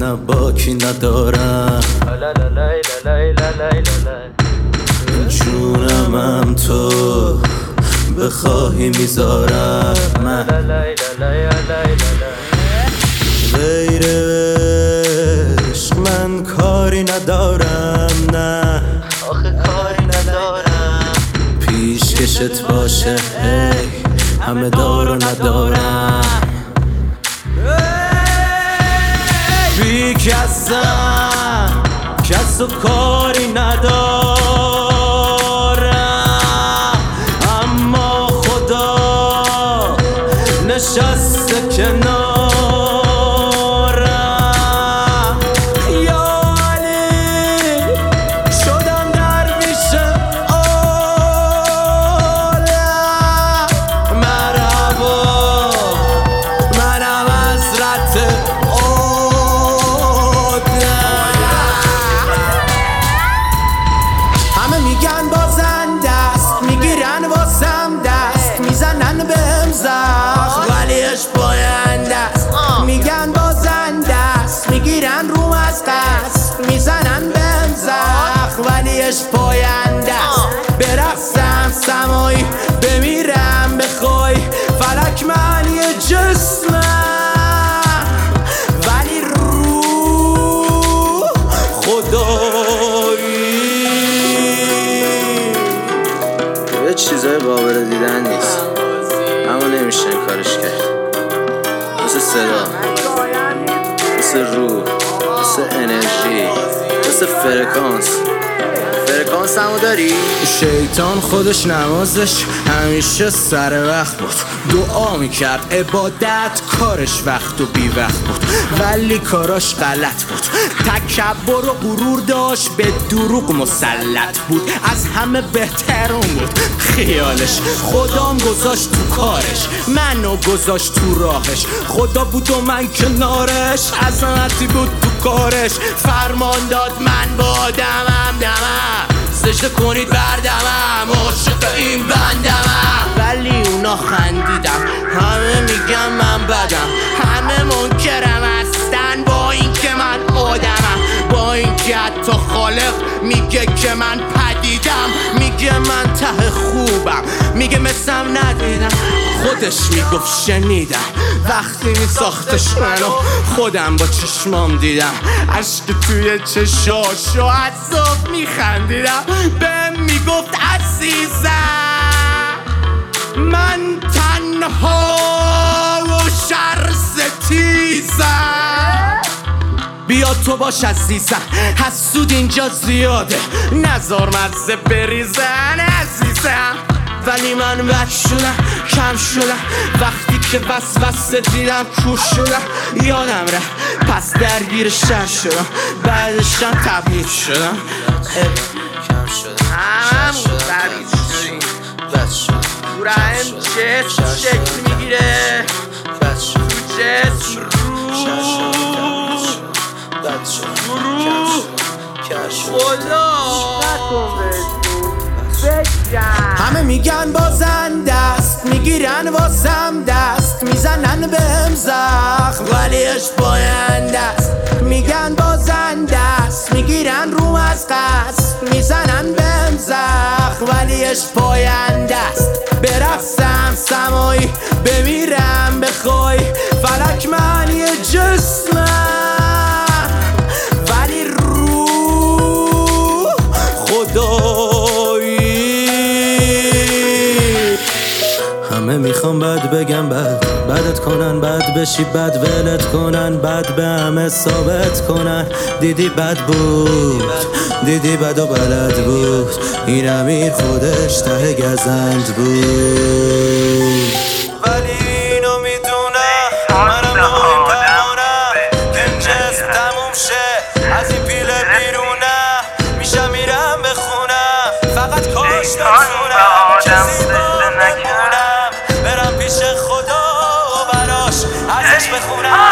نه باکی ندارم، جونمم تو بخواهی میذارم. من غیر عشق من کاری ندارم، نه آخه کاری ندارم. پیشکشت باشه هی همه دار و ندارم. بی کسم کس و کاری ندارم، اما خدا نشسته کنارم. یا علی شدم درویش عالم، مرحبا منم حضرت همه میگن بازنده است، میگیرن واسم دست، میزنن بهم زخم ولی عشق پاینده است. میگن بازنده است، میگیرن روم از قصد، میزنن بهم زخم ولی عشق پاینده است. برقصم سمایی بمیرم بخوای، فلک معنی جسمم ولی روح خدایی. یه چیزای قابل دیدن نیست، اما نمیشه این کارش کرد. مثل صدا، مثل روح، مثل انرژی، مثل فرکانس همو داری؟ شیطان خودش نمازش همیشه سر وقت بود، دعا میکرد عبادت کارش وقت و بی وقت بود، ولی کاراش غلط بود. تکبر و غرور داشت، به دروغ مسلط بود، از همه بهترون بود خیالش. خدام گذاشت تو کارش، منو گذاشت تو راهش، خدا بود و من کنارش، عظمتی بود تو کارش. فرمان داد من با آدمم دمم، سجده کنید بردمم، عاشق این بندمم. ولی اونا خندیدم، همه میگم من بدم، همه منکرم هستن با این که من آدمم، با این که حتی خالق میگه که من پدیدم، میگه من ته خوبم، میگه مثلم ندیدم. خودش میگفت شنیدم وقتی میساختش منو، خودم با چشمام دیدم، عشق توی چشاشو از صبح میخندیدم. بهم میگفت عزیزم من تنها و شرستیزم، بیا تو باش عزیزم، حسود اینجا زیاده، نذار مزه بریزن عزیزم. ولی من بد شدم، کم شدم، وقتی که وسوسه دیدم کور شدم، یادم رفت پس درگیر شر شدم، بعدشم تبعید شدم. کم شدم، همون تبعید شدیم، تو رحم جسم شکل میگیره، تو جسم خدا همه میگن بازنده است، میگیرن واسم دست، میزنن بهم زخم ولی عشق پاینده است. میگن بازنده است، میگیرن روم از قصد، میزنن بهم زخم ولی عشق پاینده است. برقصم سمایی بمیرم بخوای، فلک معنی جسمم ولی روح خدایی. همه میخوام بد بگم بدت کنن، بد بشی بد ولت کنن، بد به همه ثابت کنن. دیدی بد بود، دیدی بد و بلد بود، این امیر خودش ته گزند بود. ولی اینو میدونم منم مهم پمانم، که این جسم تموم شه از این پیله بیرونم، میشم میرم بخونم فقط کاش بتونم کسی با بمونم، برم پیش خدا و براش ازش بخونم.